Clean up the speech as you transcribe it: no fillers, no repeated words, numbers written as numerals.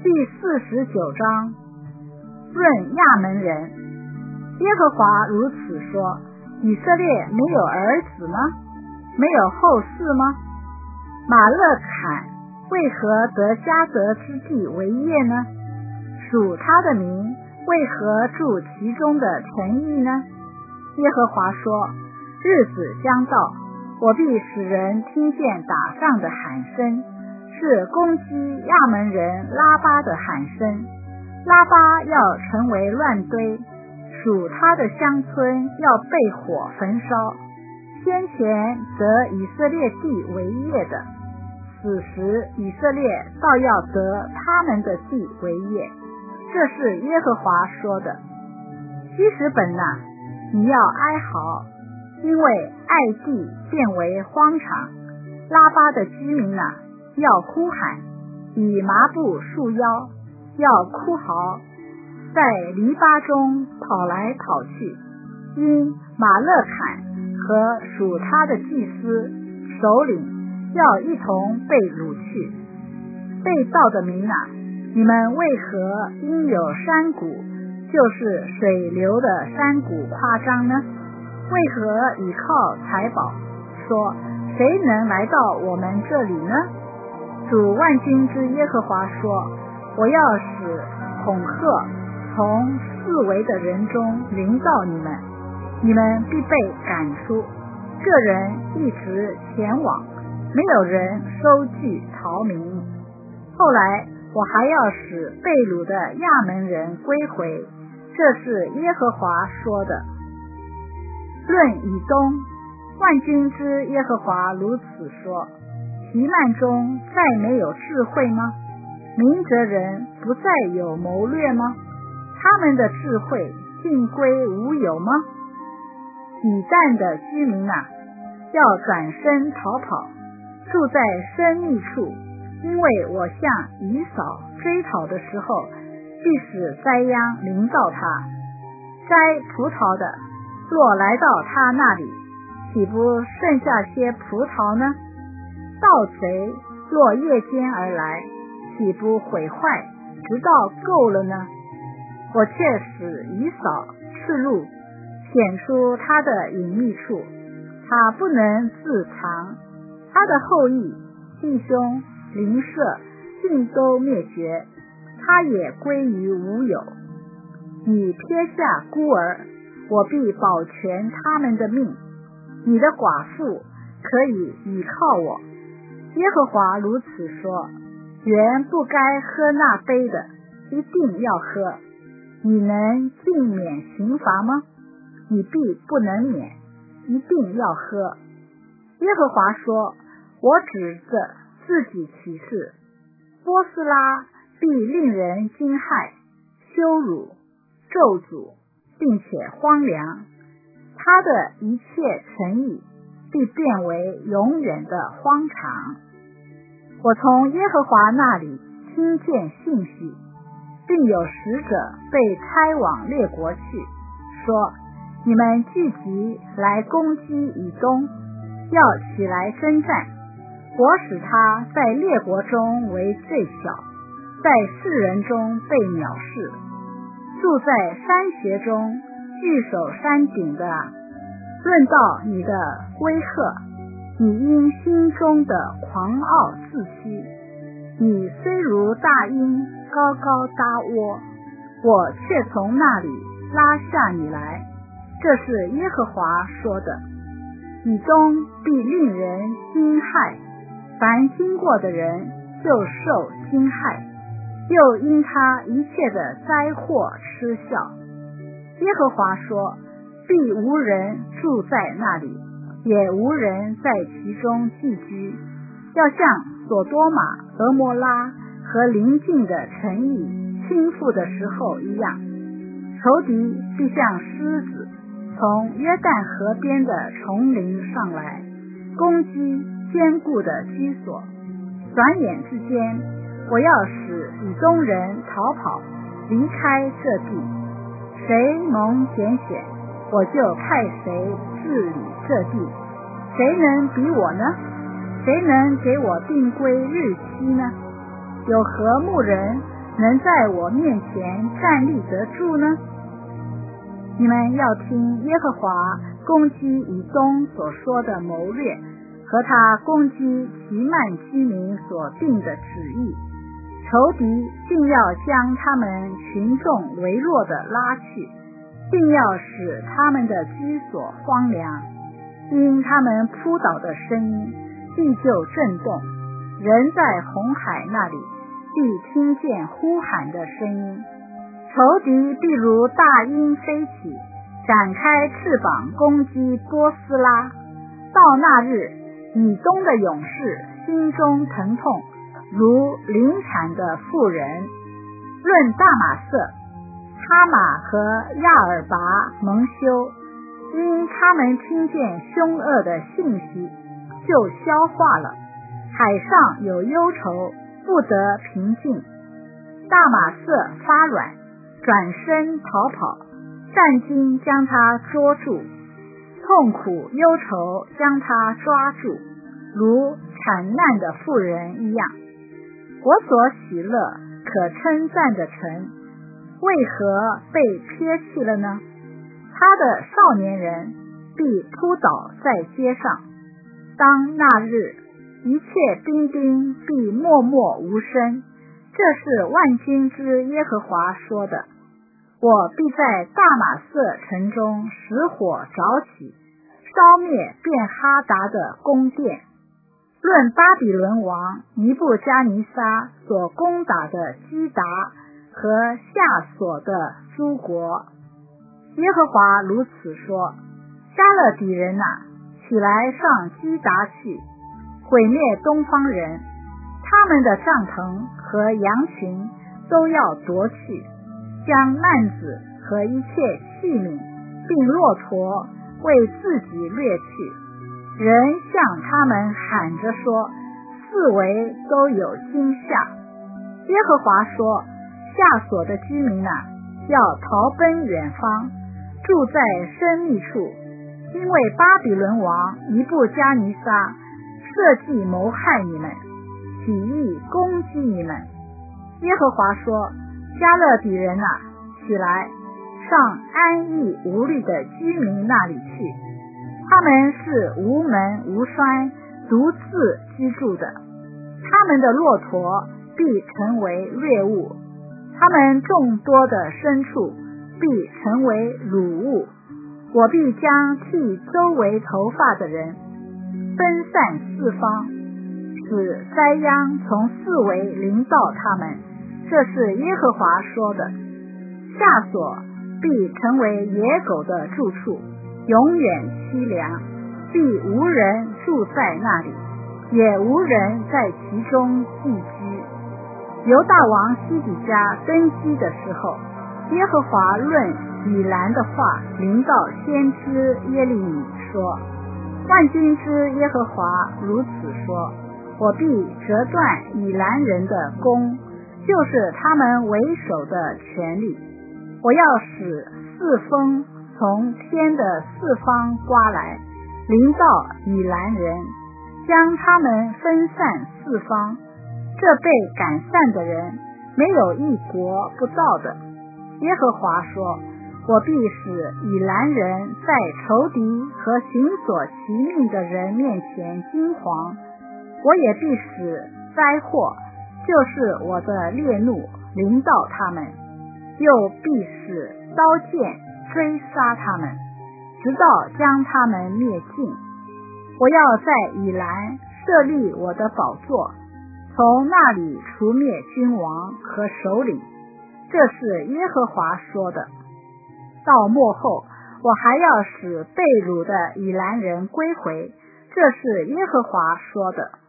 第49章论亚门人。耶和华如此说：以色列没有儿子吗？没有后嗣吗？马勒坎为何得迦得之地为业呢？属他的民为何住其中的城邑呢？耶和华说：日子将到，我必使人听见打仗的喊声，是攻击亚门人拉巴的喊声。拉巴要成为乱堆，属他的乡村要被火焚烧。先前得以色列地为业的，此时以色列倒要得他们的地为业。这是耶和华说的。希实本哪，你要哀嚎，因为爱地变为荒场。拉巴的居民哪，要哭喊，以麻布束腰，要哭嚎，在篱笆中跑来跑去。因马勒坎和属他的祭司首领要一同被掳去。被盗的民哪，你们为何因有山谷，就是水流的山谷夸张呢？为何倚靠财宝，说谁能来到我们这里呢？主万军之耶和华说：我要使恐吓从四围的人中临到你们，你们必被赶出，个人一直前往，没有人收据逃民。后来我还要使被掳的亚门人归回，这是耶和华说的。论以东，万军之耶和华如此说：提幔中再没有智慧吗？明哲人不再有谋略吗？他们的智慧尽归无有吗？以旦的居民啊，要转身逃跑，住在深密处，因为我向以扫追讨的时候，必使灾殃临到他。摘葡萄的若来到他那里，岂不剩下些葡萄呢？盗贼若夜间而来，岂不毁坏，直到够了呢？我却使以扫赤露，显出他的隐秘处，他不能自藏，他的后裔弟兄邻舍尽都灭绝，他也归于无有。你撇下孤儿，我必保全他们的命，你的寡妇可以倚靠我。耶和华如此说：原不该喝那杯的，一定要喝。你能尽免刑罚吗？你必不能免，一定要喝。耶和华说：我指着自己起誓，波斯拉必令人惊骇、羞辱、咒诅，并且荒凉，他的一切诚意必变为永远的荒场。我从耶和华那里听见信息，并有使者被差往列国去，说：你们聚集来攻击以东，要起来征战。我使他在列国中为最小，在世人中被藐视。住在山穴中，据守山顶的，论到你的威吓，你因心中的狂傲自欺。你虽如大鹰高高搭窝，我却从那里拉下你来。这是耶和华说的。以东必令人惊骇，凡经过的人就受惊骇，又因他一切的灾祸嗤笑。耶和华说：必无人住在那里，也无人在其中寄居，要像所多玛、俄摩拉和邻近的城邑倾覆的时候一样。仇敌必像狮子从约旦河边的丛林上来，攻击坚固的居所。转眼之间，我要使以东人逃跑，离开这地。谁蒙拣选，我就派谁治理这地。谁能比我呢？谁能给我定规日期呢？有何牧人能在我面前站立得住呢？你们要听耶和华攻击以东所说的谋略，和他攻击其曼居民所定的旨意。仇敌定要将他们群众微弱的拉去，定要使他们的居所荒凉。因他们扑倒的声音，地就震动。人在红海那里，必听见呼喊的声音。仇敌必如大鹰飞起，展开翅膀攻击波斯拉。到那日，以东的勇士心中疼痛，如临产的妇人。论大马色，哈马和亚尔拔蒙羞，因他们听见凶恶的信息，就消化了。海上有忧愁，不得平静。大马色发软，转身逃跑，战惊将他捉住，痛苦忧愁将他抓住，如产难的妇人一样。我所喜乐可称赞的城，为何被撇弃了呢？他的少年人必扑倒在街上。当那日，一切兵丁必默默无声。这是万军之耶和华说的。我必在大马色城中使火着起，烧灭便哈达的宫殿。论巴比伦王尼布加尼撒所攻打的基达和夏所的诸国，耶和华如此说：加勒底人哪，起来上基达去，毁灭东方人，他们的帐篷和羊群都要夺去，将幔子和一切器皿并骆驼为自己掠去。人向他们喊着说，四围都有惊吓。耶和华说，夏所的居民啊，要逃奔远方，住在深密处，因为巴比伦王尼布加尼撒设计谋害你们，起意攻击你们。耶和华说，加勒底人啊，起来，上安逸无虑的居民那里去，他们是无门无栓，独自居住的。他们的骆驼必成为掠物，他们众多的牲畜必成为掳物。我必将剃周围头发的人分散四方，使灾殃从四围临到他们。这是耶和华说的。夏所必成为野狗的住处，永远凄凉，必无人住在那里，也无人在其中寄居。犹大王西底家登基的时候，耶和华论以兰的话临到先知耶利米说，万军之耶和华如此说，我必折断以兰人的弓，就是他们为首的权力。我要使四风从天的四方刮来，临到以兰人，将他们分散四方。这被赶散的人，没有一国不造的。耶和华说，我必使以兰人在仇敌和行所其命的人面前惊惶，我也必使灾祸，就是我的烈怒临到他们，又必使刀剑追杀他们，直到将他们灭尽。我要在以兰设立我的宝座，从那里除灭君王和首领。这是耶和华说的。到末后，我还要使被掳的以兰人归回。这是耶和华说的。